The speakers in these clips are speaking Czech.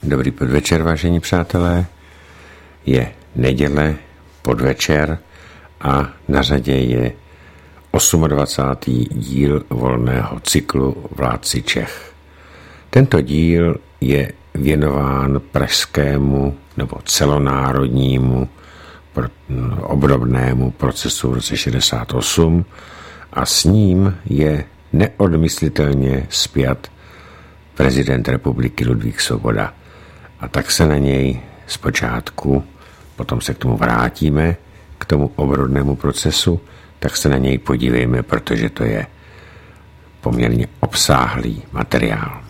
Dobrý podvečer, vážení přátelé. Je neděle, podvečer a na řadě je 28. díl volného cyklu Vládci Čech. Tento díl je věnován pražskému nebo celonárodnímu obdobnému procesu v roce 68 a s ním je neodmyslitelně spjat prezident republiky Ludvík Svoboda. A tak se na něj zpočátku, potom se k tomu vrátíme, k tomu obrodnému procesu, tak se na něj podívejme, protože to je poměrně obsáhlý materiál.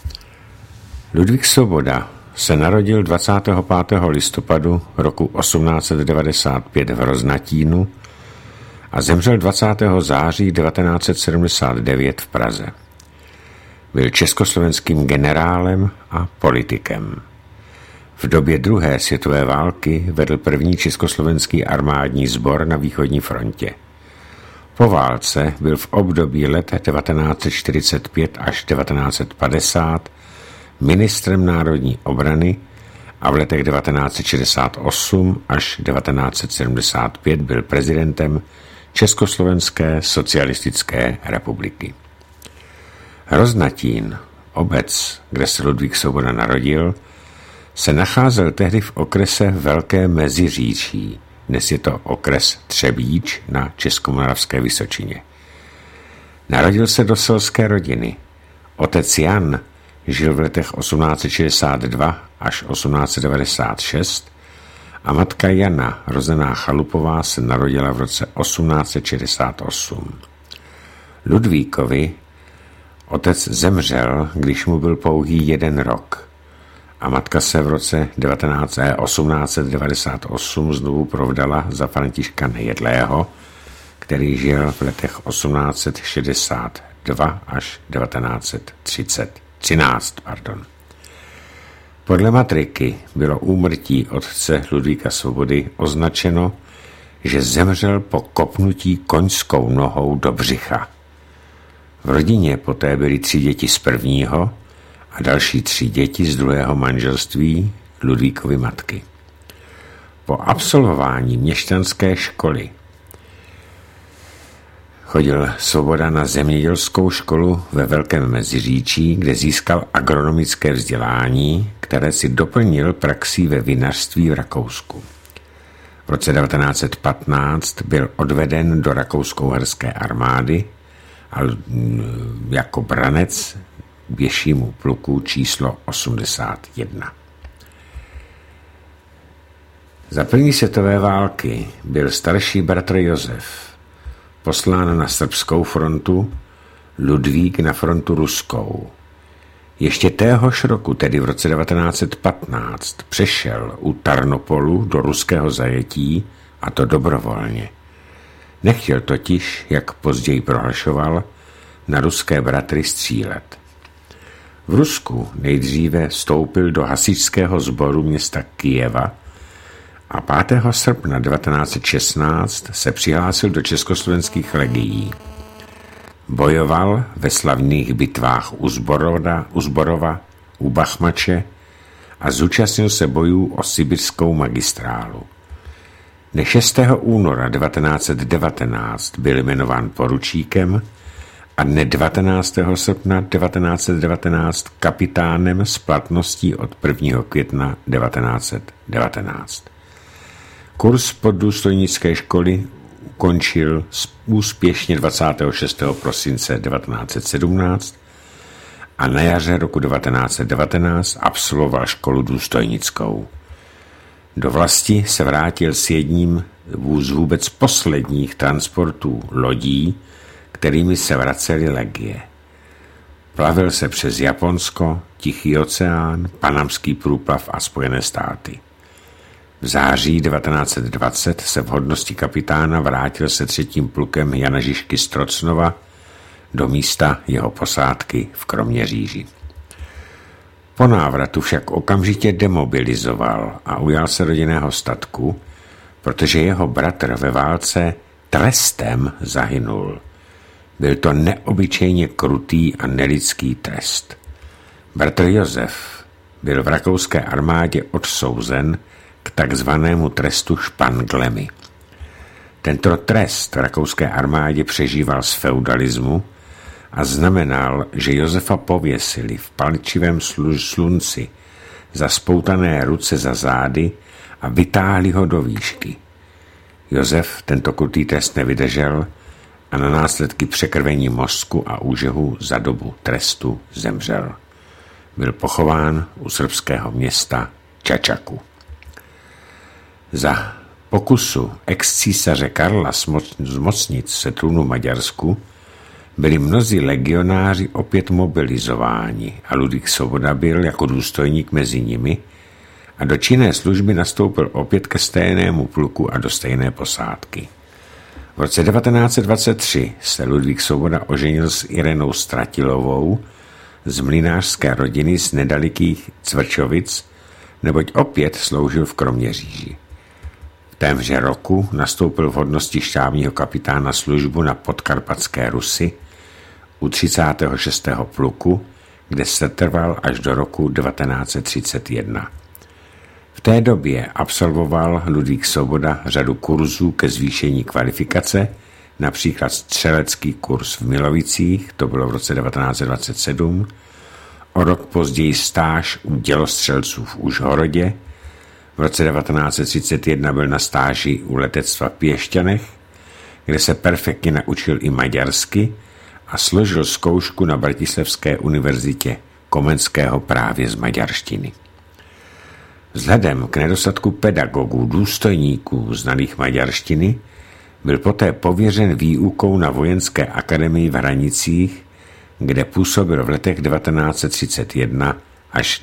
Ludvík Svoboda se narodil 25. listopadu roku 1895 v Roznatínu a zemřel 20. září 1979 v Praze. Byl československým generálem a politikem. V době druhé světové války vedl první československý armádní sbor na východní frontě. Po válce byl v období let 1945 až 1950 ministrem národní obrany a v letech 1968 až 1975 byl prezidentem Československé socialistické republiky. Roznatín, obec, kde se Ludvík Svoboda narodil, se nacházel tehdy v okrese Velké Meziříčí. Dnes je to okres Třebíč na Českomoravské Vysočině. Narodil se do selské rodiny. Otec Jan žil v letech 1862 až 1896 a matka Jana, rozená Chalupová, se narodila v roce 1868. Ludvíkovi otec zemřel, když mu byl pouhý 1 rok a matka se v roce 1898 znovu provdala za Františka Nejedlého, který žil v letech 1862 až 1913. Podle matriky bylo úmrtí otce Ludvíka Svobody označeno, že zemřel po kopnutí koňskou nohou do břicha. V rodině poté byly 3 děti z prvního a další 3 děti z druhého manželství Ludvíkovy matky. Po absolvování měšťanské školy chodil Svoboda na zemědělskou školu ve Velkém Meziříčí, kde získal agronomické vzdělání, které si doplnil praxí ve vinařství v Rakousku. V roce 1915 byl odveden do rakousko-uherské armády a jako branec pěšímu pluku číslo 81. Za první světové války byl starší bratr Josef poslán na srbskou frontu, Ludvík na frontu ruskou. Ještě téhož roku, tedy v roce 1915, přešel u Tarnopolu do ruského zajetí, a to dobrovolně. Nechtěl totiž, jak později prohlašoval, na ruské bratry střílet. V Rusku nejdříve vstoupil do hasičského sboru města Kyjeva a 5. srpna 1916 se přihlásil do československých legií. Bojoval ve slavných bitvách u Zborova, u Bachmače a zúčastnil se bojů o sibirskou magistrálu. Dne 6. února 1919 byl jmenován poručíkem a dne 19. srpna 1919 kapitánem s platností od 1. května 1919. Kurz poddůstojnické školy ukončil úspěšně 26. prosince 1917 a na jaře roku 1919 absolvoval školu důstojnickou. Do vlasti se vrátil s jedním z vůbec posledních transportů lodí, kterými se vracely legie. Plavil se přes Japonsko, Tichý oceán, Panamský průplav a Spojené státy. V září 1920 se v hodnosti kapitána vrátil se 3. plukem Jana Žižky z Trocnova do místa jeho posádky v Kroměříži. Po návratu však okamžitě demobilizoval a ujal se rodinného statku, protože jeho bratr ve válce trestem zahynul. Byl to neobyčejně krutý a nelidský trest. Bratr Josef byl v rakouské armádě odsouzen k takzvanému trestu španglemi. Tento trest v rakouské armádě přežíval z feudalismu a znamenal, že Josefa pověsili v palčivém slunci za spoutané ruce za zády a vytáhli ho do výšky. Josef tento krutý trest nevydržel a na následky překrvení mozku a úžehu za dobu trestu zemřel. Byl pochován u srbského města Čačaku. Za pokusu ex-císaře Karla zmocnit se trůnu Maďarsku byli mnozí legionáři opět mobilizováni a Ludvík Svoboda byl jako důstojník mezi nimi a do činné služby nastoupil opět ke stejnému pluku a do stejné posádky. V roce 1923 se Ludvík Svoboda oženil s Irenou Stratilovou z mlynářské rodiny z nedalekých Cvrčovic, neboť opět sloužil v Kroměříži. V témže roku nastoupil v hodnosti štábního kapitána službu na podkarpatské Rusy u 36. pluku, kde se trval až do roku 1931. V té době absolvoval Ludvík Svoboda řadu kurzů ke zvýšení kvalifikace, například střelecký kurz v Milovicích, to bylo v roce 1927, o rok později stáž u dělostřelců v Užhorodě, v roce 1931 byl na stáži u letectva v Piešťanech, kde se perfektně naučil i maďarsky a složil zkoušku na Bratislavské univerzitě Komenského právě z maďarštiny. Vzhledem k nedostatku pedagogů, důstojníků znalých maďarštiny, byl poté pověřen výukou na vojenské akademii v Hranicích, kde působil v letech 1931 až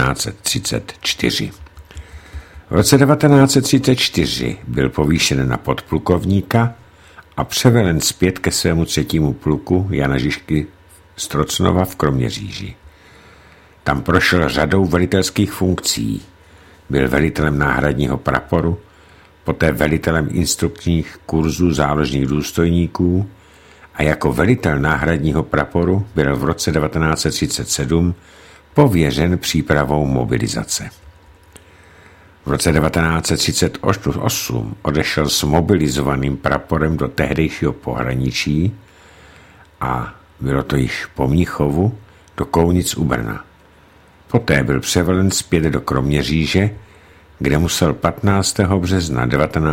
1934. V roce 1934 byl povýšen na podplukovníka a převelen zpět ke svému 3. pluku Jana Žižky Strocnova v Kroměříži. Tam prošel řadou velitelských funkcí. Byl velitelem náhradního praporu, poté velitelem instrukčních kurzů záložních důstojníků a jako velitel náhradního praporu byl v roce 1937 pověřen přípravou mobilizace. V roce 1938 odešel s mobilizovaným praporem do tehdejšího pohraničí a bylo to již po Mnichovu do Kounic u Brna. Poté byl převelen zpět do Kroměříže, kde musel 15. března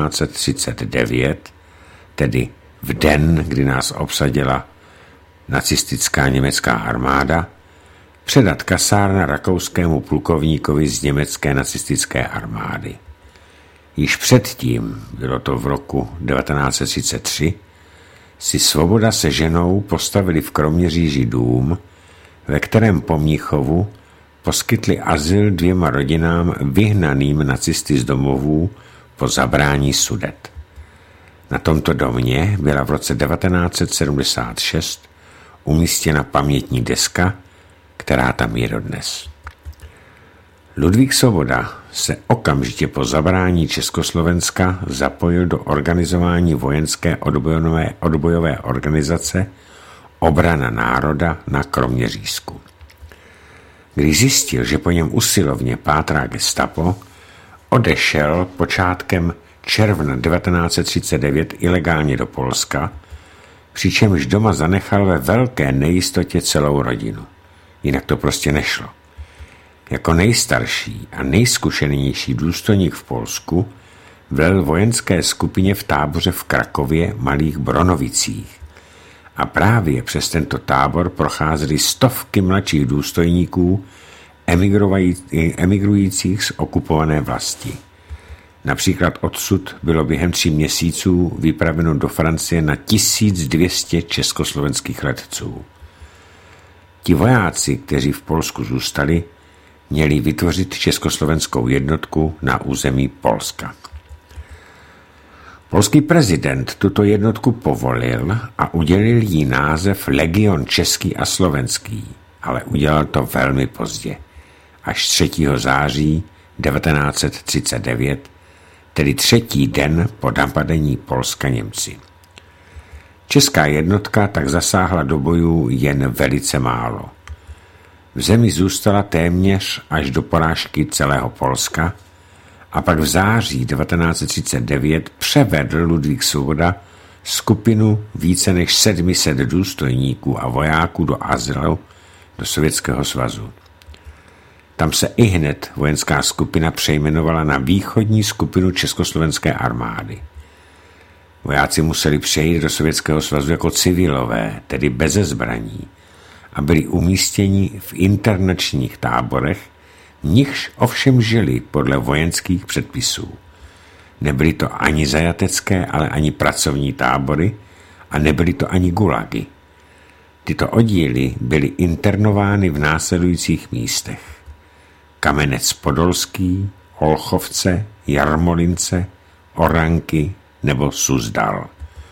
1939, tedy v den, kdy nás obsadila nacistická německá armáda, předat kasárna rakouskému plukovníkovi z německé nacistické armády. Již předtím, bylo to v roku 1933, si Svoboda se ženou postavili v Kroměříži dům, ve kterém po Mnichovu poskytli azyl 2 rodinám vyhnaným nacisty z domovů po zabrání Sudet. Na tomto domě byla v roce 1976 umístěna pamětní deska, která tam je dodnes. Ludvík Svoboda se okamžitě po zabrání Československa zapojil do organizování vojenské odbojové organizace Obrana národa na Kroměřížsku. Když zjistil, že po něm usilovně pátrá gestapo, odešel počátkem června 1939 ilegálně do Polska, přičemž doma zanechal ve velké nejistotě celou rodinu. Jinak to prostě nešlo. Jako nejstarší a nejzkušenější důstojník v Polsku velel vojenské skupině v táboře v Krakově Malých Bronovicích. A právě přes tento tábor procházely stovky mladších důstojníků emigrujících z okupované vlasti. Například odsud bylo během 3 měsíců vypraveno do Francie na 1200 československých letců. Ti vojáci, kteří v Polsku zůstali, měli vytvořit československou jednotku na území Polska. Polský prezident tuto jednotku povolil a udělil jí název Legion Český a Slovenský, ale udělal to velmi pozdě, až 3. září 1939, tedy 3. den po napadení Polska Němci. Česká jednotka tak zasáhla do bojů jen velice málo. V zemi zůstala téměř až do porážky celého Polska a pak v září 1939 převedl Ludvík Svoboda skupinu více než 700 důstojníků a vojáků do azylu do Sovětského svazu. Tam se ihned vojenská skupina přejmenovala na východní skupinu Československé armády. Vojáci museli přejít do Sovětského svazu jako civilové, tedy beze zbraní, a byli umístěni v internačních táborech, v nichž ovšem žili podle vojenských předpisů. Nebyly to ani zajatecké, ale ani pracovní tábory a nebyly to ani gulagy. Tyto oddíly byly internovány v následujících místech: Kamenec Podolský, Olchovce, Jarmolince, Oranky nebo Suzdal.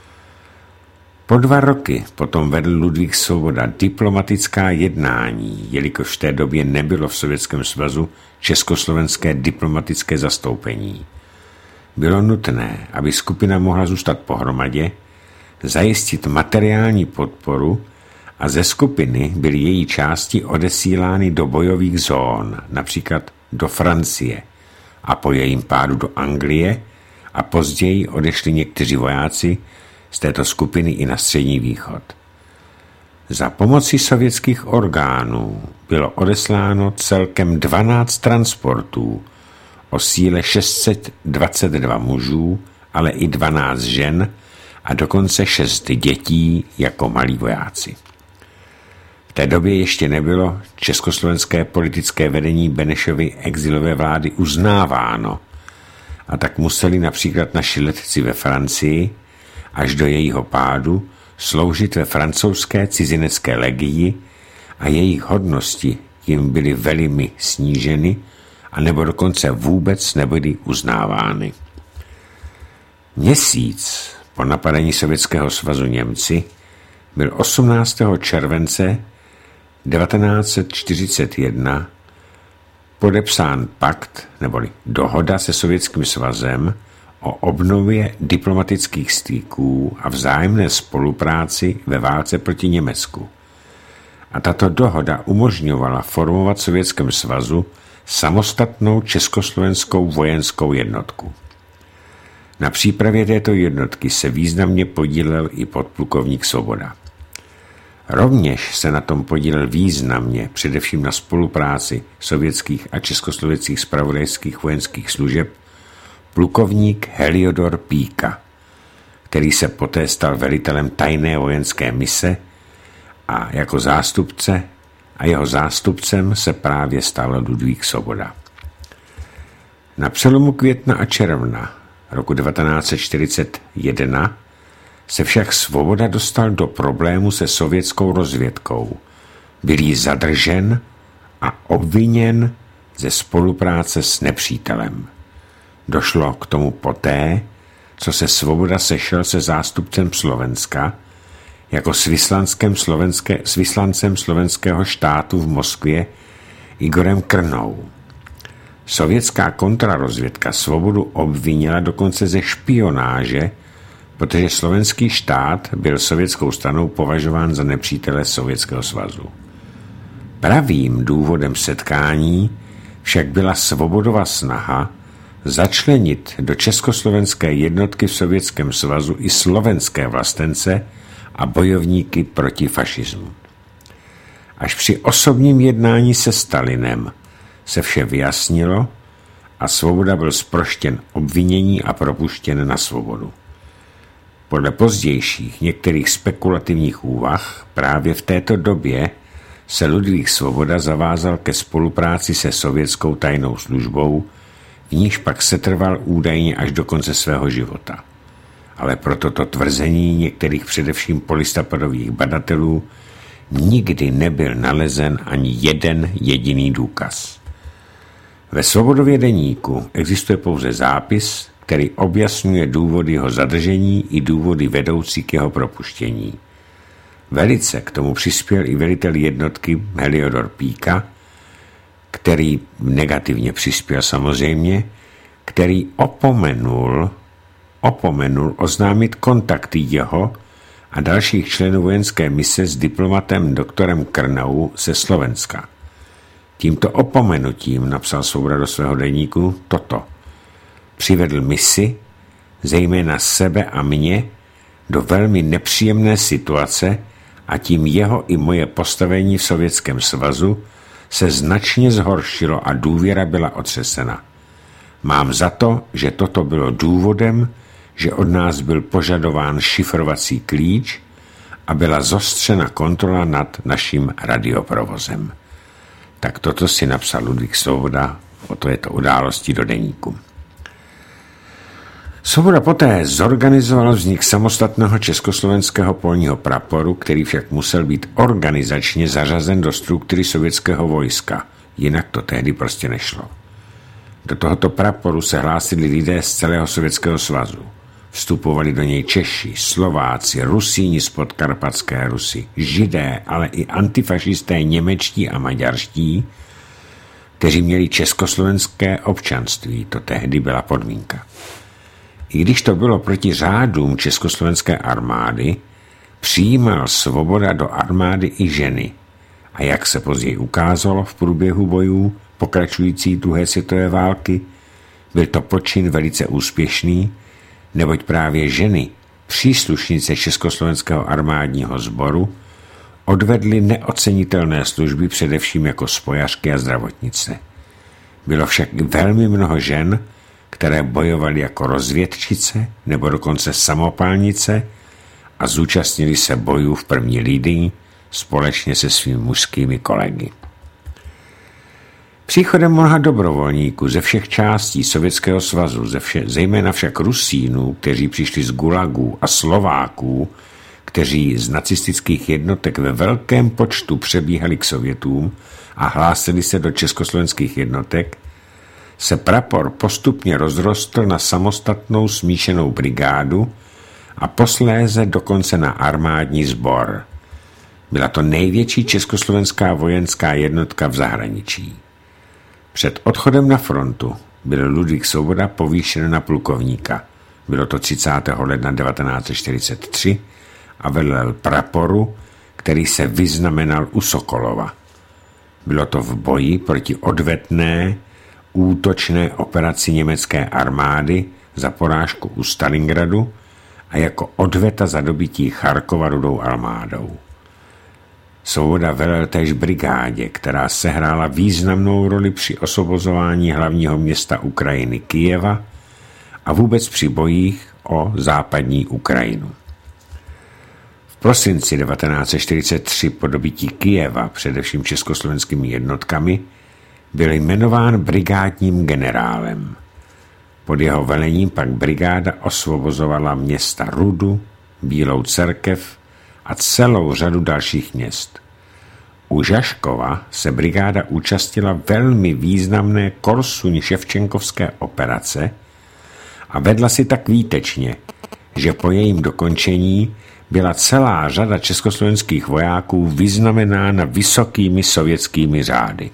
Po 2 roky potom vedl Ludvík Svoboda diplomatická jednání, jelikož v té době nebylo v Sovětském svazu československé diplomatické zastoupení. Bylo nutné, aby skupina mohla zůstat pohromadě, zajistit materiální podporu a ze skupiny byly její části odesílány do bojových zón, například do Francie a po jejím pádu do Anglie, a později odešli někteří vojáci z této skupiny i na Střední východ. Za pomoci sovětských orgánů bylo odesláno celkem 12 transportů o síle 622 mužů, ale i 12 žen a dokonce 6 dětí jako malí vojáci. V té době ještě nebylo československé politické vedení Benešovy exilové vlády uznáváno, a tak museli například naši letci ve Francii až do jejího pádu sloužit ve francouzské cizinecké legii a jejich hodnosti jim byly velmi sníženy a nebo dokonce vůbec nebyly uznávány. Měsíc po napadení Sovětského svazu Němci byl 18. července 1941 podepsán pakt neboli dohoda se Sovětským svazem o obnově diplomatických styků a vzájemné spolupráci ve válce proti Německu. A tato dohoda umožňovala formovat v Sovětském svazu samostatnou československou vojenskou jednotku. Na přípravě této jednotky se významně podílel i podplukovník Svoboda. Rovněž se na tom podílel významně především na spolupráci sovětských a československých zpravodajských vojenských služeb plukovník Heliodor Píka, který se poté stal velitelem tajné vojenské mise a jeho zástupcem se právě stal Ludvík Svoboda. Na přelomu května a června roku 1941 se však Svoboda dostal do problému se sovětskou rozvědkou. Byl jí zadržen a obviněn ze spolupráce s nepřítelem. Došlo k tomu poté, co se Svoboda sešel se zástupcem Slovenska jako s vyslancem slovenského štátu v Moskvě Igorem Krnou. Sovětská kontrarozvědka Svobodu obvinila dokonce ze špionáže, protože slovenský štát byl sovětskou stranou považován za nepřítele Sovětského svazu. Pravým důvodem setkání však byla Svobodova snaha začlenit do československé jednotky v Sovětském svazu i slovenské vlastence a bojovníky proti fašismu. Až při osobním jednání se Stalinem se vše vyjasnilo a Svoboda byl zproštěn obvinění a propuštěn na svobodu. Podle pozdějších některých spekulativních úvah právě v této době se Ludvík Svoboda zavázal ke spolupráci se sovětskou tajnou službou, v níž pak setrval údajně až do konce svého života. Ale pro toto tvrzení některých především polistopadových badatelů nikdy nebyl nalezen ani jeden jediný důkaz. Ve Svobodově deníku existuje pouze zápis, který objasňuje důvody jeho zadržení i důvody vedoucí k jeho propuštění. Velice k tomu přispěl i velitel jednotky Heliodor Píka, který negativně přispěl samozřejmě, který opomenul oznámit kontakty jeho a dalších členů vojenské mise s diplomatem doktorem Krnou ze Slovenska. Tímto opomenutím napsal Svoboda do svého deníku toto. Přivedl misi, zejména sebe a mě, do velmi nepříjemné situace a tím jeho i moje postavení v Sovětském svazu se značně zhoršilo a důvěra byla otřesena. Mám za to, že toto bylo důvodem, že od nás byl požadován šifrovací klíč a byla zostřena kontrola nad naším radioprovozem. Tak toto si napsal Ludvík Svoboda o této události do deníku. Svoboda poté zorganizoval vznik samostatného československého polního praporu, který však musel být organizačně zařazen do struktury sovětského vojska, jinak to tehdy prostě nešlo. Do tohoto praporu se hlásili lidé z celého Sovětského svazu. Vstupovali do něj Češi, Slováci, Rusíni z Podkarpatské Rusy, Židé, ale i antifašisté němečtí a maďarští, kteří měli československé občanství. To tehdy byla podmínka. I když to bylo proti řádům československé armády, přijímal Svoboda do armády i ženy. A jak se později ukázalo v průběhu bojů pokračující druhé světové války, byl to počin velice úspěšný, neboť právě ženy, příslušnice Československého armádního sboru, odvedly neocenitelné služby především jako spojařky a zdravotnice. Bylo však velmi mnoho žen, které bojovaly jako rozvědčice nebo dokonce samopálnice a zúčastnili se bojů v první linii společně se svými mužskými kolegy. Příchodem mnoha dobrovolníků ze všech částí Sovětského svazu, zejména však Rusínů, kteří přišli z Gulagů, a Slováků, kteří z nacistických jednotek ve velkém počtu přebíhali k Sovětům a hlásili se do československých jednotek, se prapor postupně rozrostl na samostatnou smíšenou brigádu a posléze dokonce na armádní sbor. Byla to největší československá vojenská jednotka v zahraničí. Před odchodem na frontu byl Ludvík Svoboda povýšen na plukovníka. Bylo to 30. ledna 1943 a velel praporu, který se vyznamenal u Sokolova. Bylo to v boji proti odvetné útočné operaci německé armády za porážku u Stalingradu a jako odveta za dobytí Charkova Rudou armádou. Svoboda velel též brigádě, která sehrála významnou roli při osvobozování hlavního města Ukrajiny Kyjeva a vůbec při bojích o západní Ukrajinu. V prosinci 1943 po dobytí Kyjeva, především československými jednotkami, byl jmenován brigádním generálem. Pod jeho velením pak brigáda osvobozovala města Rudu, Bílou Cerkev a celou řadu dalších měst. U Žaškova se brigáda účastnila velmi významné Korsuň-Ševčenkovské operace a vedla si tak výtečně, že po jejím dokončení byla celá řada československých vojáků vyznamenána vysokými sovětskými řády.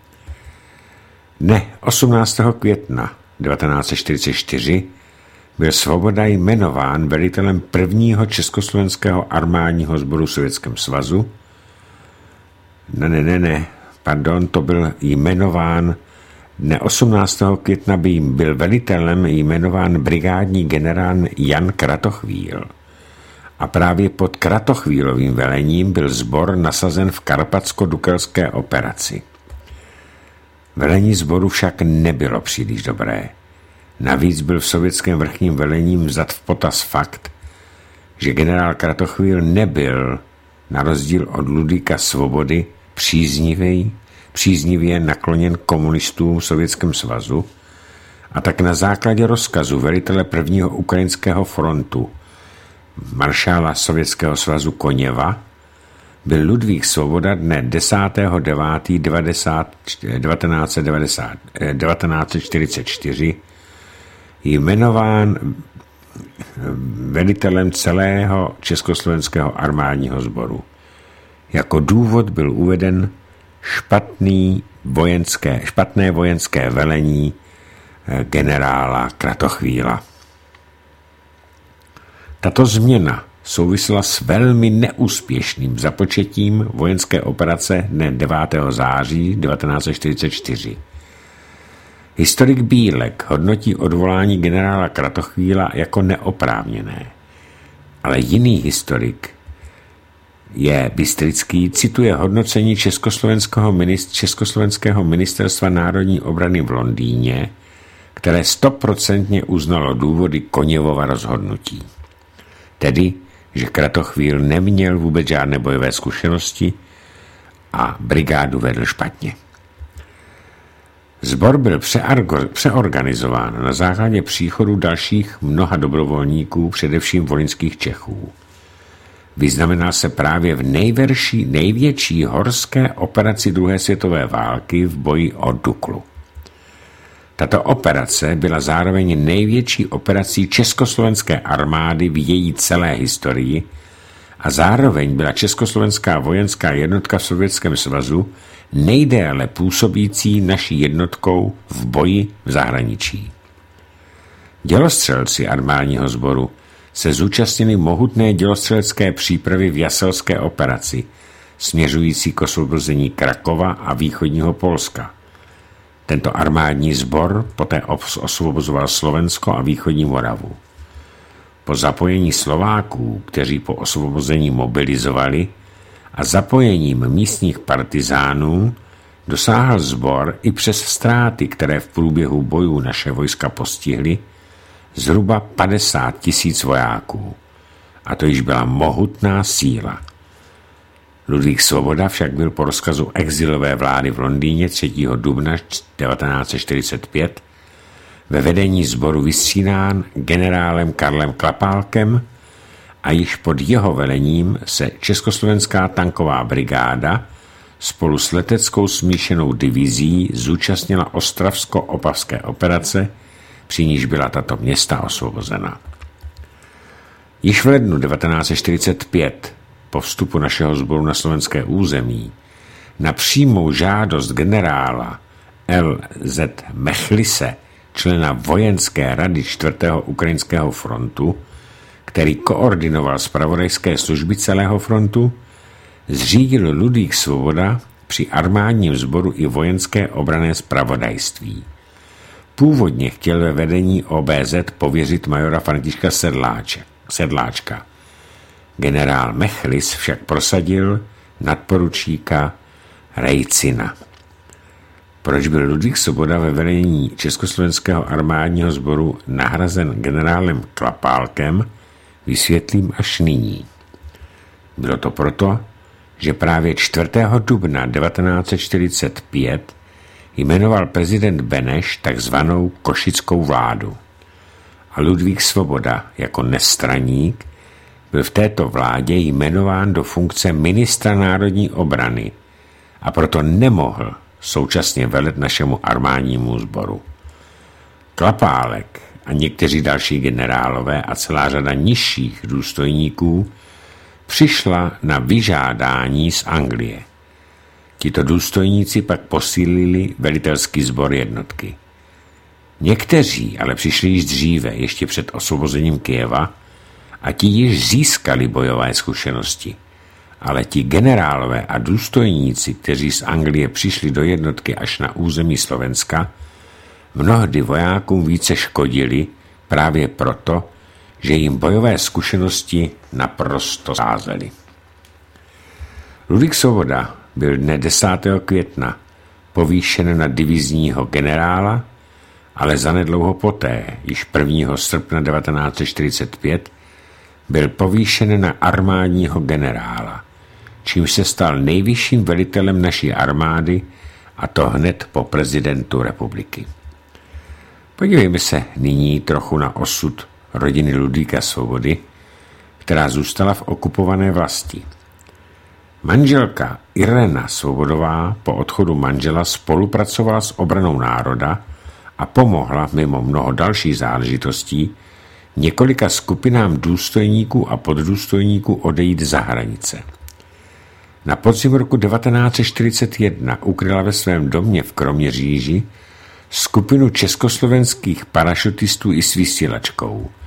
Dne 18. května 1944 byl Svoboda jmenován velitelem prvního československého armádního sboru v Sovětském svazu. To byl jmenován dne 18. května byl velitelem jmenován brigádní generál Jan Kratochvíl. A právě pod Kratochvílovým velením byl sbor nasazen v karpatsko-dukelské operaci. Velení sboru však nebylo příliš dobré. Navíc byl v sovětském vrchním velením vzat v potaz fakt, že generál Kratochvíl nebyl, na rozdíl od Ludvíka Svobody, příznivě nakloněn komunistům v Sovětském svazu, a tak na základě rozkazu velitele prvního ukrajinského frontu maršála Sovětského svazu Koněva byl Ludvík Svoboda dne 10.9.1944 jmenován velitelem celého československého armádního sboru. Jako důvod byl uveden špatné vojenské velení generála Kratochvíla. Tato změna souvisela s velmi neúspěšným započetím vojenské operace dne 9. září 1944. Historik Bílek hodnotí odvolání generála Kratochvíla jako neoprávněné, ale jiný historik je Bystrický, cituje hodnocení Československého ministerstva národní obrany v Londýně, které 100% uznalo důvody Koněvova rozhodnutí. Tedy, že Kratochvíl neměl vůbec žádné bojové zkušenosti a brigádu vedl špatně. Sbor byl přeorganizován na základě příchodu dalších mnoha dobrovolníků, především volyňských Čechů. Vyznamenal se právě v největší horské operaci druhé světové války v boji o Duklu. Tato operace byla zároveň největší operací československé armády v její celé historii a zároveň byla československá vojenská jednotka v Sovětském svazu nejdéle působící naší jednotkou v boji v zahraničí. Dělostřelci armádního sboru se zúčastnili mohutné dělostřelecké přípravy v Jaselské operaci, směřující k osvobození Krakova a východního Polska. Tento armádní sbor poté osvobozoval Slovensko a východní Moravu. Po zapojení Slováků, kteří po osvobození mobilizovali, a zapojením místních partizánů dosáhl sbor i přes ztráty, které v průběhu bojů naše vojska postihly, zhruba 50 000 vojáků. A to již byla mohutná síla. Ludvík Svoboda však byl po rozkazu exilové vlády v Londýně 3. dubna 1945 ve vedení sboru vystřídán generálem Karlem Klapálkem a již pod jeho velením se Československá tanková brigáda spolu s leteckou smíšenou divizí zúčastnila ostravsko-opavské operace, při níž byla tato města osvobozena. Již v lednu 1945 po vstupu našeho sboru na slovenské území na přímou žádost generála L.Z. Mechlise, člena vojenské rady 4. ukrajinského frontu, který koordinoval zpravodajské služby celého frontu, zřídil Ludvík Svoboda při armádním sboru i vojenské obranné zpravodajství. Původně chtěl ve vedení OBZ pověřit majora Františka Sedláčka. Generál Mechlis však prosadil nadporučíka Rejcina. Proč byl Ludvík Svoboda ve vedení Československého armádního sboru nahrazen generálem Klapálkem, vysvětlím až nyní. Bylo to proto, že právě 4. dubna 1945 jmenoval prezident Beneš takzvanou Košickou vládu. A Ludvík Svoboda jako nestraník byl v této vládě jmenován do funkce ministra národní obrany a proto nemohl současně velet našemu armádnímu sboru. Klapálek a někteří další generálové a celá řada nižších důstojníků přišla na vyžádání z Anglie. Tito důstojníci pak posílili velitelský sbor jednotky. Někteří ale přišli již dříve, ještě před osvobozením Kyjeva, a ti již získali bojové zkušenosti. Ale ti generálové a důstojníci, kteří z Anglie přišli do jednotky až na území Slovenska, mnohdy vojákům více škodili právě proto, že jim bojové zkušenosti naprosto scházely. Ludvík Svoboda byl dne 10. května povýšen na divizního generála, ale zanedlouho poté, již 1. srpna 1945, byl povýšen na armádního generála, čímž se stal nejvyšším velitelem naší armády, a to hned po prezidentu republiky. Podívejme se nyní trochu na osud rodiny Ludvíka Svobody, která zůstala v okupované vlasti. Manželka Irena Svobodová po odchodu manžela spolupracovala s obranou národa a pomohla mimo mnoho dalších záležitostí několika skupinám důstojníků a poddůstojníků odejít za hranice. Na podzim roku 1941 ukryla ve svém domě v Kroměříži skupinu československých parašutistů i s vysílačkou.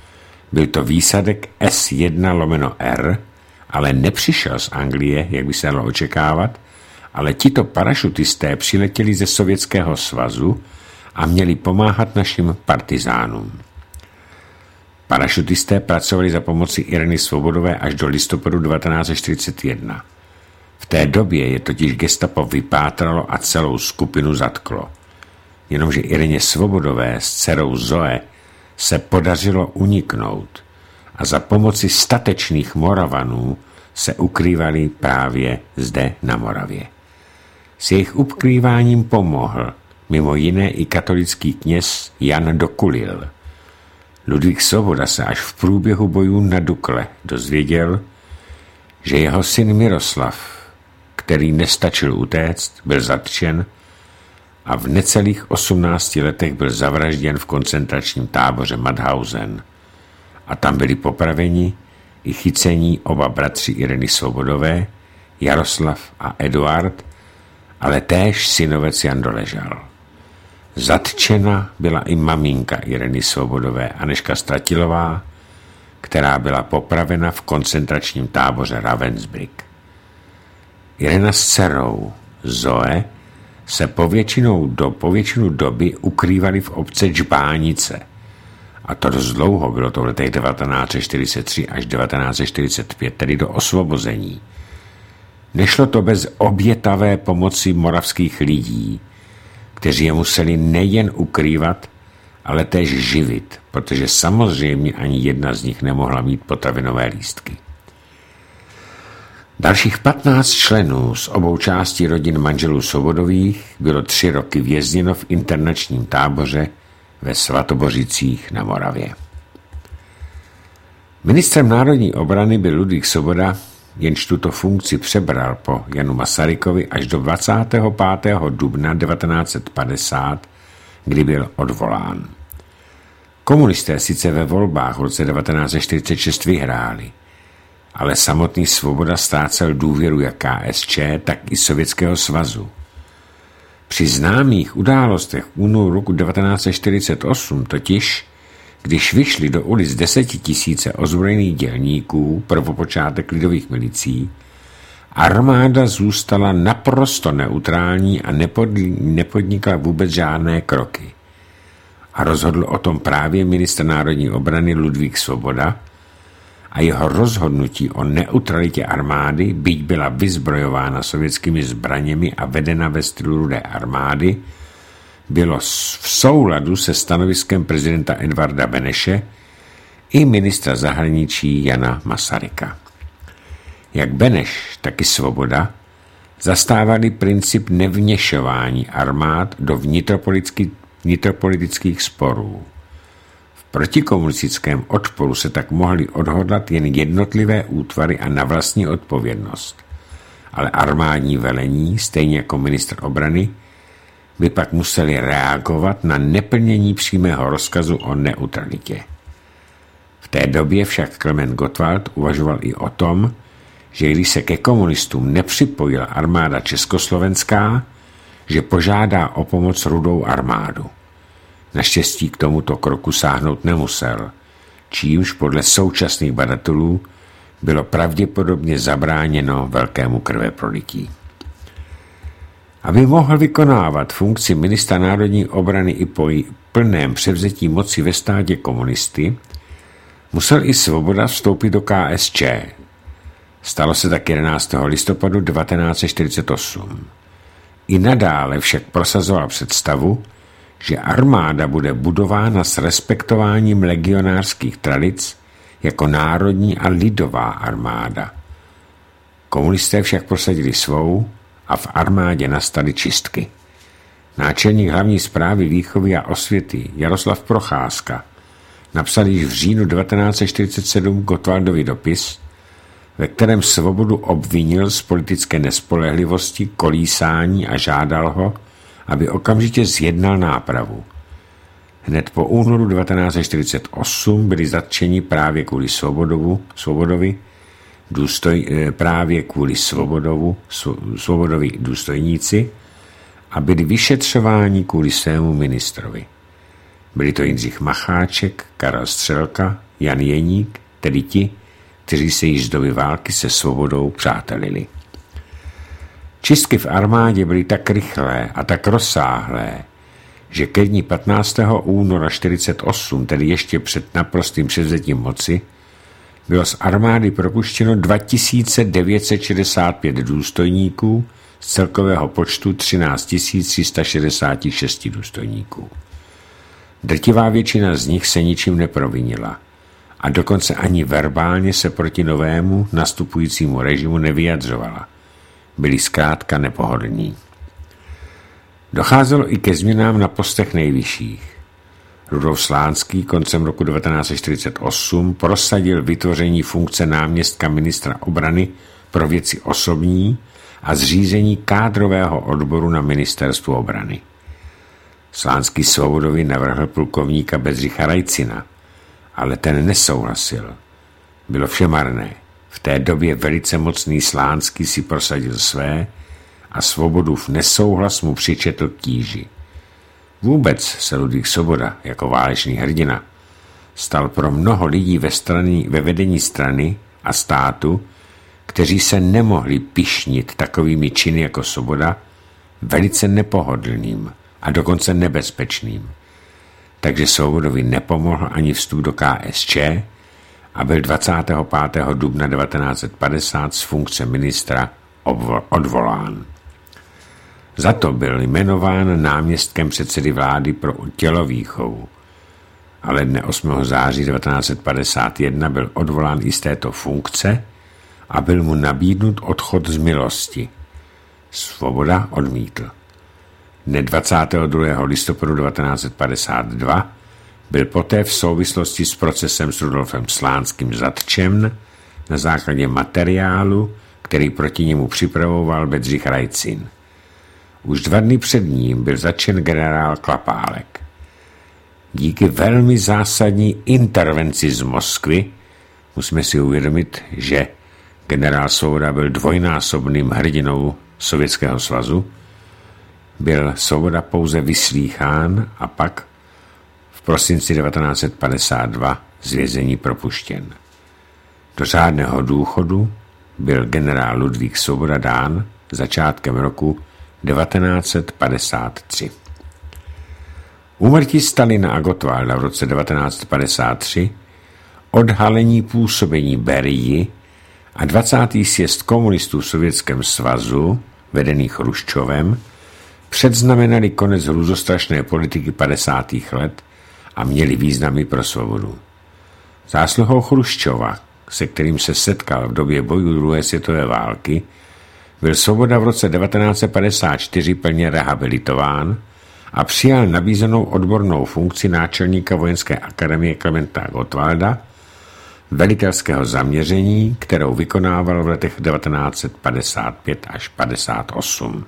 Byl to výsadek S1/R, ale nepřišel z Anglie, jak by se dalo očekávat, ale tito parašutisté přiletěli ze Sovětského svazu a měli pomáhat našim partizánům. Parašutisté pracovali za pomoci Ireny Svobodové až do listopadu 1941. V té době je totiž gestapo vypátralo a celou skupinu zatklo. Jenomže Ireně Svobodové s dcerou Zoe se podařilo uniknout a za pomoci statečných Moravanů se ukrývali právě zde na Moravě. S jejich ukrýváním pomohl mimo jiné i katolický kněz Jan Dokulil. Ludvík Svoboda se až v průběhu bojů na Dukle dozvěděl, že jeho syn Miroslav, který nestačil utéct, byl zatčen a v necelých 18 letech byl zavražděn v koncentračním táboře Mauthausen. A tam byli popraveni i chycení oba bratři Ireny Svobodové, Jaroslav a Eduard, ale též synovec Jan Doležal. Zatčena byla i maminka Ireny Svobodové, Anežka Stratilová, která byla popravena v koncentračním táboře Ravensbrück. Irena s dcerou Zoe se po většinu doby ukrývali v obce Džbánice. A to dost dlouho, bylo to v letech 1943 až 1945, tedy do osvobození. Nešlo to bez obětavé pomoci moravských lidí, kteří je museli nejen ukrývat, ale též živit, protože samozřejmě ani jedna z nich nemohla mít potravinové lístky. Dalších 15 členů z obou částí rodin manželů Svobodových bylo 3 roky vězněno v internačním táboře ve Svatobořicích na Moravě. Ministrem národní obrany byl Ludvík Svoboda, jenž tuto funkci přebral po Janu Masarykovi až do 25. dubna 1950, kdy byl odvolán. Komunisté sice ve volbách v roce 1946 vyhráli, ale samotný Svoboda ztrácel důvěru jak KSČ, tak i Sovětského svazu. Při známých událostech v únoru roku 1948 totiž, když vyšli do ulic 10 000 ozbrojených dělníků, prvopočátek lidových milicí, armáda zůstala naprosto neutrální a nepodnikla vůbec žádné kroky. A rozhodl o tom právě ministr národní obrany Ludvík Svoboda a jeho rozhodnutí o neutralitě armády, byť byla vyzbrojována sovětskými zbraněmi a vedena ve stylu Rudé armády, bylo v souladu se stanoviskem prezidenta Edvarda Beneše i ministra zahraničí Jana Masaryka. Jak Beneš, tak i Svoboda zastávali princip nevměšování armád do vnitropolitických sporů. V protikomunistickém odporu se tak mohly odhodlat jen jednotlivé útvary a na vlastní odpovědnost. Ale armádní velení, stejně jako ministr obrany, by pak museli reagovat na neplnění přímého rozkazu o neutralitě. V té době však Klement Gottwald uvažoval i o tom, že když se ke komunistům nepřipojila armáda československá, že požádá o pomoc Rudou armádu. Naštěstí k tomuto kroku sáhnout nemusel, čímž podle současných badatelů bylo pravděpodobně zabráněno velkému krveprolití. Aby mohl vykonávat funkci ministra národní obrany i po plném převzetí moci ve státě komunisty, musel i Svoboda vstoupit do KSČ. Stalo se tak 11. listopadu 1948. I nadále však prosazoval představu, že armáda bude budována s respektováním legionářských tradic jako národní a lidová armáda. Komunisté však prosadili svou a v armádě nastaly čistky. Náčelník hlavní správy výchovy a osvěty Jaroslav Procházka napsal již v říjnu 1947 Gottwaldovi dopis, ve kterém Svobodu obvinil z politické nespolehlivosti, kolísání a žádal ho, aby okamžitě zjednal nápravu. Hned po únoru 1948 byli zatčeni právě kvůli Svobodovi důstojníci a byli vyšetřováni kvůli svému ministrovi. Byli to Jindřich Macháček, Karel Střelka, Jan Jeník, tedy ti, kteří se již z doby války se svobodou přátelili. Čistky v armádě byly tak rychlé a tak rozsáhlé, že ke dni 15. února 1948, tedy ještě před naprostým převzetím moci, bylo z armády propuštěno 2965 důstojníků z celkového počtu 13 366 důstojníků. Drtivá většina z nich se ničím neprovinila a dokonce ani verbálně se proti novému nastupujícímu režimu nevyjadřovala. Byli zkrátka nepohodlní. Docházelo i ke změnám na postech nejvyšších. Rudolf Slánský koncem roku 1948 prosadil vytvoření funkce náměstka ministra obrany pro věci osobní a zřízení kádrového odboru na ministerstvu obrany. Slánský Svobodovi navrhl plukovníka Bedřicha Rajcina, ale ten nesouhlasil. Bylo vše marné. V té době velice mocný Slánský si prosadil své a Svobodův nesouhlas mu přičetl k tíži. Vůbec se Ludvík Svoboda jako válečný hrdina stal pro mnoho lidí ve vedení strany a státu, kteří se nemohli pyšnit takovými činy jako Svoboda, velice nepohodlným a dokonce nebezpečným. Takže Svobodovi nepomohl ani vstup do KSČ a byl 25. dubna 1950 z funkce ministra odvolán. Za to byl jmenován náměstkem předsedy vlády pro tělovýchovu, ale dne 8. září 1951 byl odvolán i z této funkce a byl mu nabídnut odchod z milosti. Svoboda odmítl. Dne 22. listopadu 1952 byl poté v souvislosti s procesem s Rudolfem Slánským zatčen na základě materiálu, který proti němu připravoval Bedřich Rajcin. Už 2 dny před ním byl zatčen generál Klapálek. Díky velmi zásadní intervenci z Moskvy musíme si uvědomit, že generál Svoboda byl dvojnásobným hrdinou Sovětského svazu, byl Svoboda pouze vyslýchán a pak v prosinci 1952 z vězení propuštěn. Do řádného důchodu byl generál Ludvík Svoboda dán začátkem roku 1953. Úmrtí Stalina a Gottwalda v roce 1953, odhalení působení Berii a 20. sjezd komunistů v Sovětském svazu, vedený Chruščovem, předznamenali konec hrůzostrašné politiky 50. let a měli významy pro svobodu. Zásluhou Chruščova, se kterým se setkal v době bojů druhé světové války, byl Svoboda v roce 1954 plně rehabilitován a přijal nabízenou odbornou funkci náčelníka vojenské akademie Klementa Gottwalda, velitelského zaměření, kterou vykonával v letech 1955 až 1958.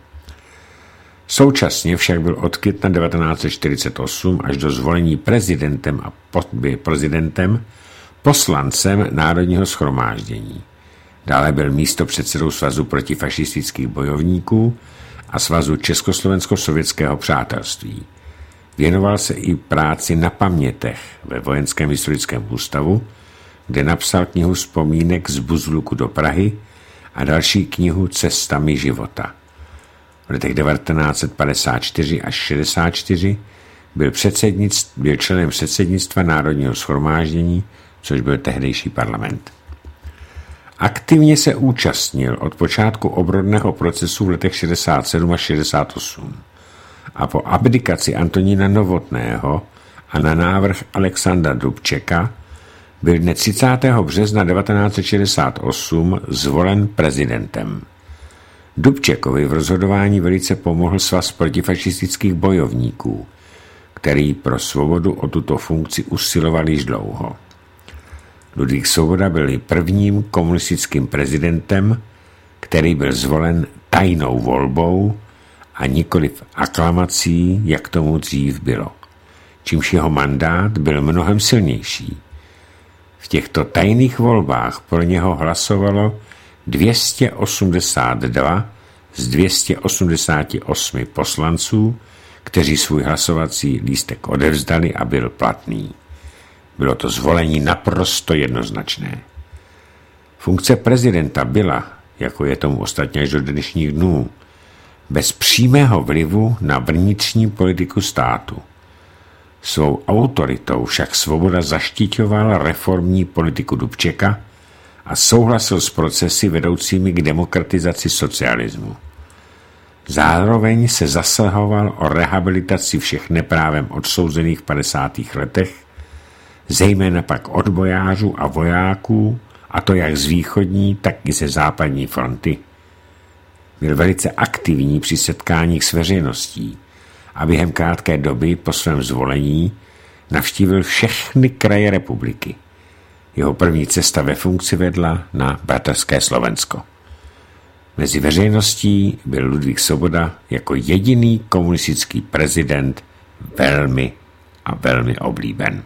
Současně však byl od května 1948 až do zvolení prezidentem a prezidentem poslancem Národního shromáždění. Dále byl místopředsedou Svazu protifašistických bojovníků a Svazu Československo-sovětského přátelství. Věnoval se i práci na pamětech ve Vojenském historickém ústavu, kde napsal knihu vzpomínek z Buzluku do Prahy a další knihu Cestami života. V letech 1954 až 1964 byl členem předsednictva Národního shromáždění, což byl tehdejší parlament. Aktivně se účastnil od počátku obrodného procesu v letech 67 až 68 a po abdikaci Antonína Novotného a na návrh Alexandra Dubčeka byl dne 30. března 1968 zvolen prezidentem. Dubčekovi v rozhodování velice pomohl Svaz protifašistických bojovníků, který pro svobodu o tuto funkci usiloval již dlouho. Ludvík Svoboda byl prvním komunistickým prezidentem, který byl zvolen tajnou volbou a nikoliv aklamací, jak tomu dřív bylo, čímž jeho mandát byl mnohem silnější. V těchto tajných volbách pro něho hlasovalo 282 z 288 poslanců, kteří svůj hlasovací lístek odevzdali a byl platný. Bylo to zvolení naprosto jednoznačné. Funkce prezidenta byla, jako je tomu ostatně až do dnešních dnů, bez přímého vlivu na vnitřní politiku státu. Svou autoritou však Svoboda zaštiťoval reformní politiku Dubčeka a souhlasil s procesy vedoucími k demokratizaci socialismu. Zároveň se zasahoval o rehabilitaci všech neprávem odsouzených v 50. letech, zejména pak odbojářů a vojáků, a to jak z východní, tak i ze západní fronty. Byl velice aktivní při setkáních s veřejností a během krátké doby po svém zvolení navštívil všechny kraje republiky. Jeho první cesta ve funkci vedla na bratrské Slovensko. Mezi veřejností byl Ludvík Svoboda jako jediný komunistický prezident velmi a velmi oblíben.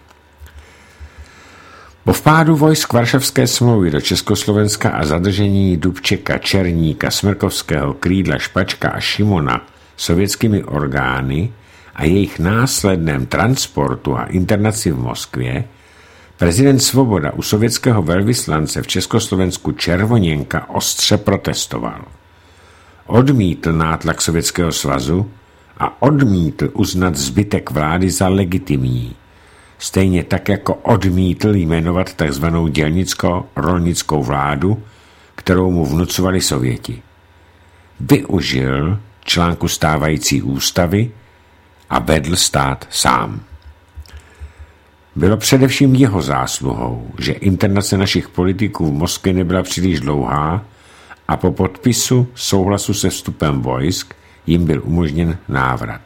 Po vpádu vojsk Varšavské smlouvy do Československa a zadržení Dubčeka, Černíka, Smrkovského, Krídla, Špačka a Šimona sovětskými orgány a jejich následném transportu a internaci v Moskvě, prezident Svoboda u sovětského velvyslance v Československu Červoněnka ostře protestoval. Odmítl nátlak Sovětského svazu a odmítl uznat zbytek vlády za legitimní. Stejně tak, jako odmítl jmenovat tzv. Dělnicko-rolnickou vládu, kterou mu vnucovali Sověti. Využil článku stávající ústavy a vedl stát sám. Bylo především jeho zásluhou, že internace našich politiků v Moskvě nebyla příliš dlouhá a po podpisu souhlasu se vstupem vojsk jim byl umožněn návrat.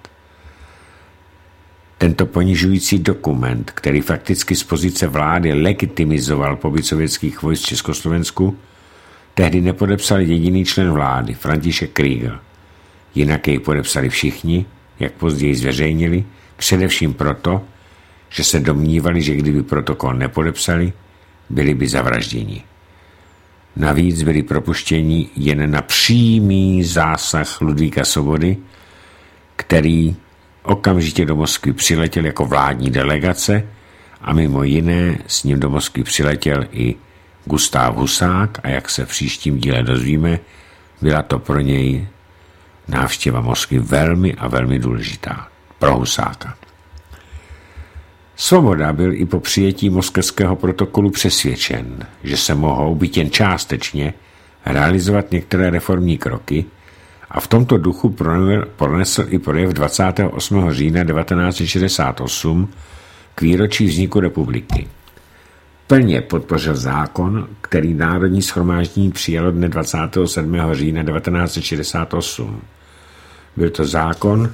Tento ponižující dokument, který fakticky z pozice vlády legitimizoval pobyt sovětských vojsk v Československu, tehdy nepodepsal jediný člen vlády, František Krígl. Jinak jej podepsali všichni, jak později zveřejnili, především proto, že se domnívali, že kdyby protokol nepodepsali, byli by zavražděni. Navíc byli propuštěni jen na přímý zásah Ludvíka Svobody, který okamžitě do Moskvy přiletěl jako vládní delegace a mimo jiné s ním do Moskvy přiletěl i Gustáv Husák a jak se v příštím díle dozvíme, byla to pro něj návštěva Moskvy velmi a velmi důležitá pro Husáka. Svoboda byl i po přijetí moskevského protokolu přesvědčen, že se mohou, byť jen částečně, realizovat některé reformní kroky a v tomto duchu pronesl i projev 28. října 1968 k výročí vzniku republiky. Plně podpořil zákon, který Národní shromáždění přijalo dne 27. října 1968. Byl to zákon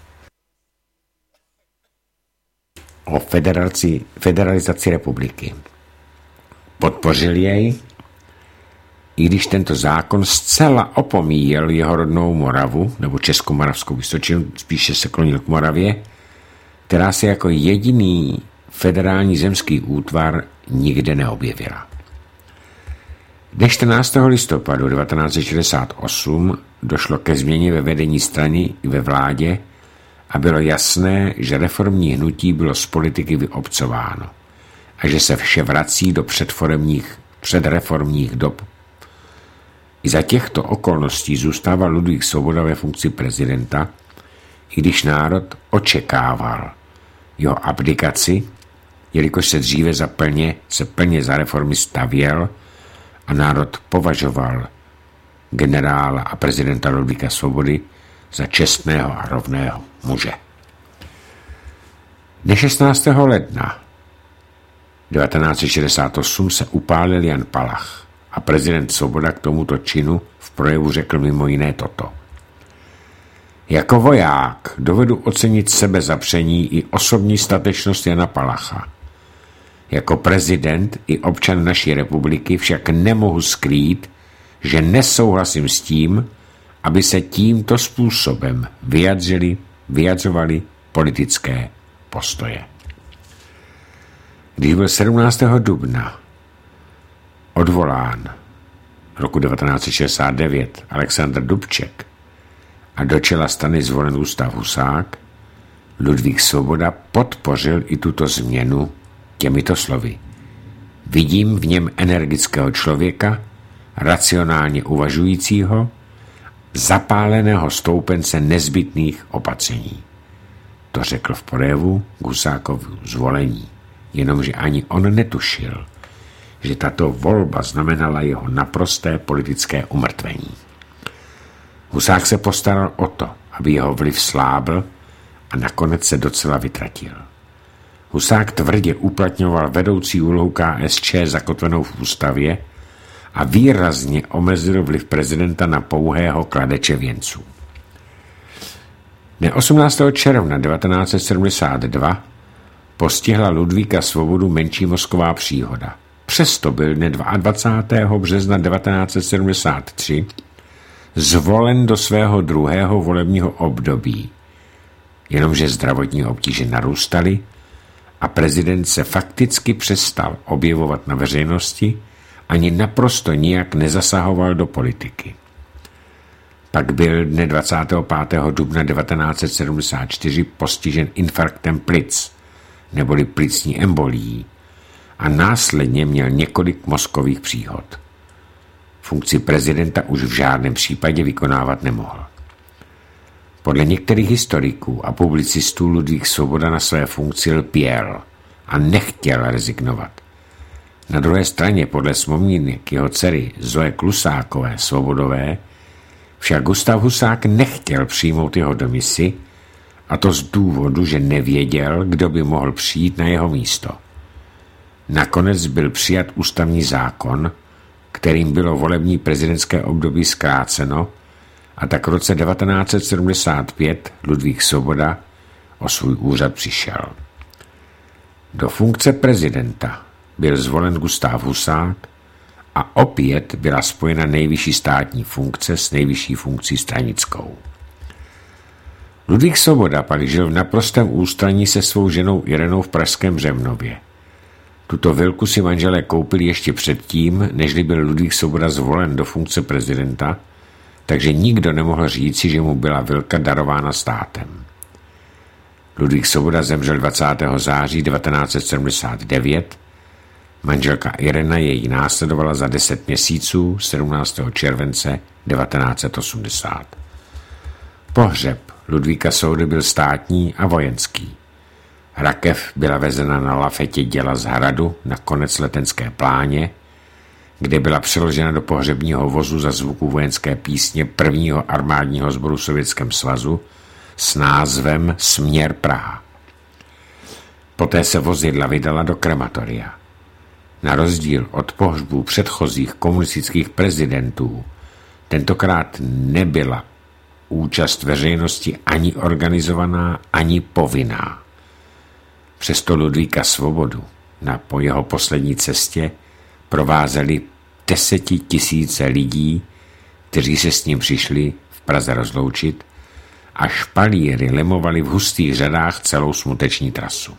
o federalizaci republiky. Podpořil jej, i když tento zákon zcela opomíjel jeho rodnou Moravu, nebo Českomoravskou Vysočinu, spíše se klonil k Moravě, která se jako jediný federální zemský útvar nikde neobjevila. Dne 14. listopadu 1968 došlo ke změně ve vedení strany i ve vládě a bylo jasné, že reformní hnutí bylo z politiky vyobcováno a že se vše vrací do předreformních dob. I za těchto okolností zůstával Ludvík Svoboda ve funkci prezidenta, i když národ očekával jeho abdikaci, jelikož se dříve plně za reformy stavěl a národ považoval generála a prezidenta Ludvíka Svobody za čestného a rovného muže. Dne 16. ledna 1968 se upálil Jan Palach a prezident Svoboda k tomuto činu v projevu řekl mimo jiné toto. Jako voják dovedu ocenit sebezapření i osobní statečnost Jana Palacha. Jako prezident i občan naší republiky však nemohu skrýt, že nesouhlasím s tím, aby se tímto způsobem vyjadřovaly politické postoje. Když byl 17. dubna odvolán roku 1969 Alexandr Dubček a do čela strany zvolen Gustáv Husák, Ludvík Svoboda podpořil i tuto změnu těmito slovy. Vidím v něm energického člověka, racionálně uvažujícího, zapáleného stoupence nezbytných opatření. To řekl v projevu k Husákovu zvolení, jenomže ani on netušil, že tato volba znamenala jeho naprosté politické umrtvení. Husák se postaral o to, aby jeho vliv slábl a nakonec se docela vytratil. Husák tvrdě uplatňoval vedoucí úlohu KSČ zakotvenou v ústavě a výrazně omezil vliv prezidenta na pouhého kladeče věnců. Dne 18. června 1972 postihla Ludvíka Svobodu menší mozková příhoda. Přesto byl dne 22. března 1973 zvolen do svého druhého volebního období, jenomže zdravotní obtíže narůstaly a prezident se fakticky přestal objevovat na veřejnosti, ani naprosto nijak nezasahoval do politiky. Pak byl dne 25. dubna 1974 postižen infarktem plic, neboli plicní embolií, a následně měl několik mozkových příhod. Funkci prezidenta už v žádném případě vykonávat nemohl. Podle některých historiků a publicistů Ludvík Svoboda na své funkci lpěl a nechtěl rezignovat. Na druhé straně podle smluvník jeho dcery Zoe Klusákové Svobodové však Gustav Husák nechtěl přijmout jeho demisi, a to z důvodu, že nevěděl, kdo by mohl přijít na jeho místo. Nakonec byl přijat ústavní zákon, kterým bylo volební prezidentské období zkráceno, a tak v roce 1975 Ludvík Svoboda o svůj úřad přišel. Do funkce prezidenta byl zvolen Gustav Husák a opět byla spojena nejvyšší státní funkce s nejvyšší funkcí stranickou. Ludvík Svoboda pak žil v naprostém ústraní se svou ženou Irenou v pražském Břevnově. Tuto vilku si manželé koupili ještě předtím, nežli byl Ludvík Svoboda zvolen do funkce prezidenta, takže nikdo nemohl říci, že mu byla vilka darována státem. Ludvík Svoboda zemřel 20. září 1979, manželka Irena jej následovala za 10 měsíců 17. července 1980. Pohřeb Ludvíka Svobody byl státní a vojenský. Rakev byla vezena na lafetě děla z hradu na konec Letenské pláně, kde byla přeložena do pohřebního vozu za zvuku vojenské písně prvního armádního sboru v Sovětském svazu s názvem Směr Praha. Poté se vozidla vydala do krematoria. Na rozdíl od pohřbů předchozích komunistických prezidentů tentokrát nebyla účast veřejnosti ani organizovaná, ani povinná. Přesto Ludvíka Svobodu po jeho poslední cestě provázeli 10 000 lidí, kteří se s ním přišli v Praze rozloučit, a špalíry lemovali v hustých řadách celou smuteční trasu.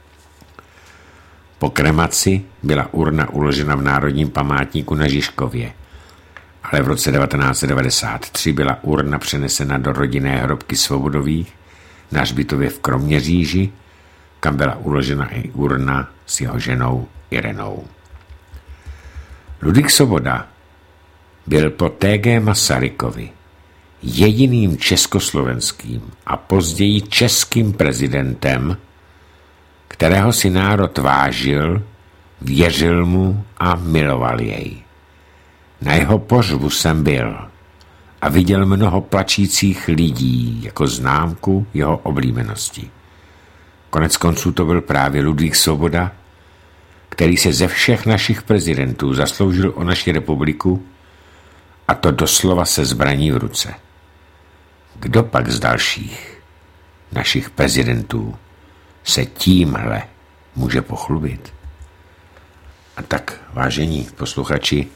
Po kremaci byla urna uložena v Národním památníku na Žižkově, ale v roce 1993 byla urna přenesena do rodinné hrobky Svobodových na hřbitově v Kroměříži, kam byla uložena i urna s jeho ženou Irenou. Ludvík Svoboda byl po T.G. Masarykovi jediným československým a později českým prezidentem, kterého si národ vážil, věřil mu a miloval jej. Na jeho pohřbu jsem byl a viděl mnoho plačících lidí jako známku jeho oblíbenosti. Konec konců to byl právě Ludvík Svoboda, který se ze všech našich prezidentů zasloužil o naši republiku, a to doslova se zbraní v ruce. Kdo pak z dalších našich prezidentů se tímhle může pochlubit? A tak, vážení posluchači,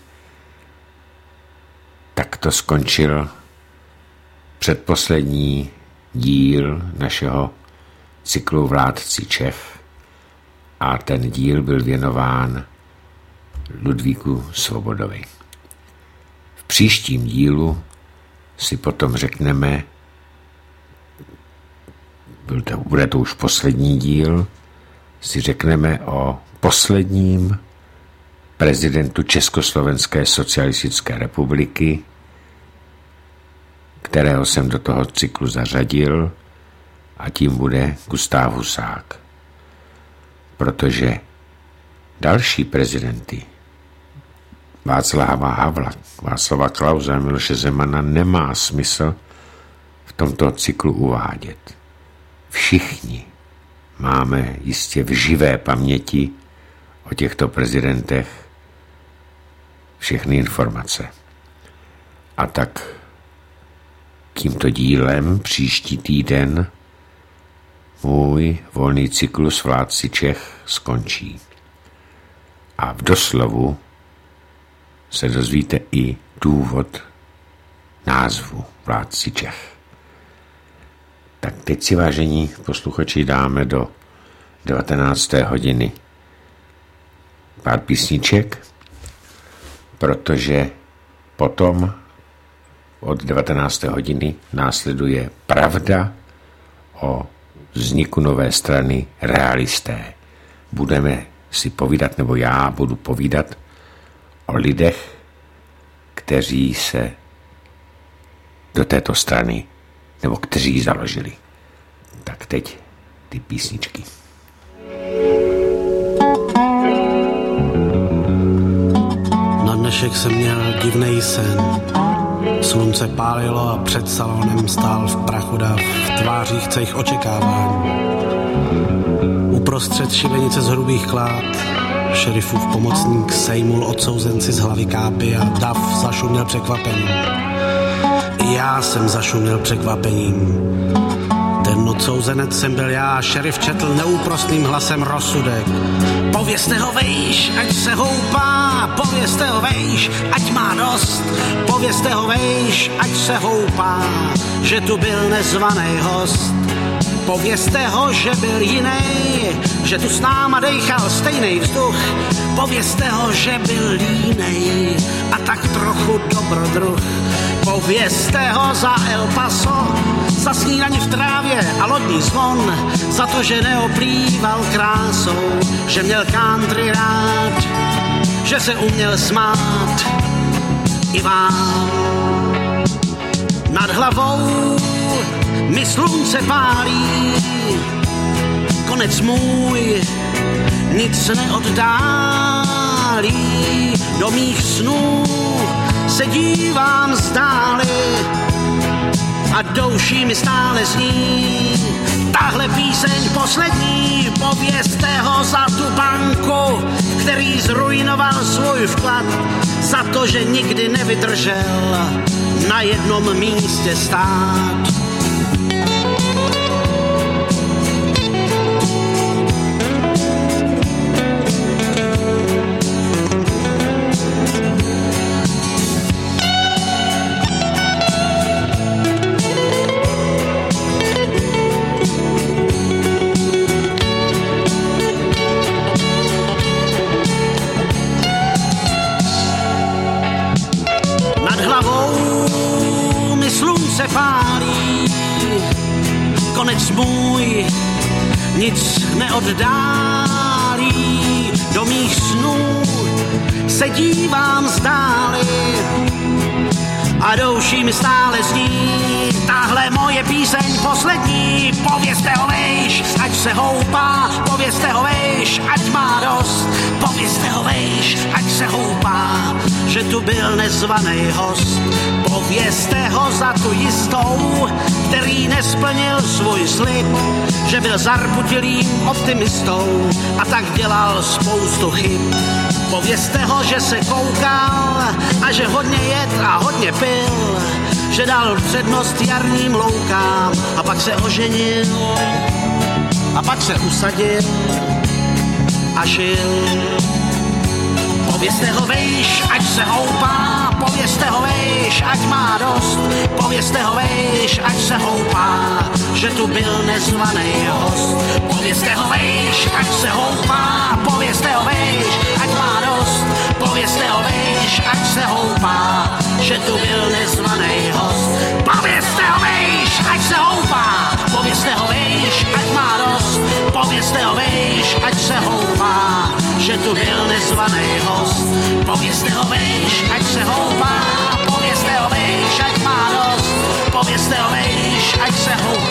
tak to skončil předposlední díl našeho cyklu Vládci Čech, a ten díl byl věnován Ludvíku Svobodovi. V příštím dílu si potom řekneme, bude to už poslední díl, si řekneme o posledním prezidentu Československé socialistické republiky, kterého jsem do toho cyklu zařadil, a tím bude Gustáv Husák. Protože další prezidenty Václava Havla, Václava Klause a Miloše Zemana nemá smysl v tomto cyklu uvádět. Všichni máme jistě v živé paměti o těchto prezidentech všechny informace. A tak tímto dílem příští týden můj volný cyklus Vládci Čech skončí. A v doslovu se dozvíte i důvod názvu Vládci Čech. Tak teď si, vážení posluchači, dáme do 19. hodiny pár písniček, protože potom od 19. hodiny následuje Pravda o vzniku nové strany Realisté. Budeme si povídat, nebo já budu povídat o lidech, kteří se do této strany, nebo kteří ji založili. Tak teď ty písničky. Na dnešek jsem měl divnej sen. Slunce pálilo a před salonem stál v prachu dav, v tvářích cejch očekávání. Uprostřed šibenice z hrubých klád šerifův pomocník sejmul odsouzenci z hlavy kápy a dav zašuměl překvapením. I já jsem zašuměl překvapením. Ten odsouzenec jsem byl já, šerif četl neúprostným hlasem rozsudek. Povězte ho vejš, ať se houpá, povězte ho vejš, ať má dost. Povězte ho vejš, ať se houpá, že tu byl nezvaný host. Povězte ho, že byl jinej, že tu s náma dejchal stejnej vzduch. Povězte ho, že byl línej a tak trochu dobrodruh. Povězte ho za El Paso, za snídaní v trávě a lodní zvon, za to, že neoplýval krásou, že měl country rád, že se uměl smát i vám. Nad hlavou mi slunce pálí, konec můj nic neoddálí. Do mých snů se dívám zdáli a douší mi stále zní tahle píseň poslední. Povězte ho za tu banku, který zrujnoval svůj vklad, za to, že nikdy nevydržel na jednom místě stát. Se pálí, konec můj nic neoddálí. Do mých snů se dívám zdáli a douší mi stále zní tahle moje píseň poslední. Povězte ho vejš, ať se houpá, povězte ho vejš, ať má dost. Povězte ho vejš, ať se houpá, že tu byl nezvaný host. Povězte ho za tu jistou, který nesplnil svůj slib, že byl zarputilým optimistou a tak dělal spoustu chyb. Povězte ho, že se koukal a že hodně jet a hodně pil, že dal přednost jarním loukám a pak se oženil a pak se usadil a žil. Povězte ho vejš, ať se houpá, povězte ho vejš, ať má dost. Povězte ho vejš, ať se houpá, že tu byl nezvaný host. Povězte ho vejš, ať se houpá, povězte ho vejš, ať má dost. Povězte ho vejš, ať se houpá, že tu byl nezvaný host. Povězte ho vejš, ať se houpá, povězte ho vejš, ať má dost. Povězte ho vejš, ať se houpá, zvanej host. Povězte ho vejš, ať se houpá, povězte ho vejš, ať má dost. Povězte ho vejš, ať se houpá.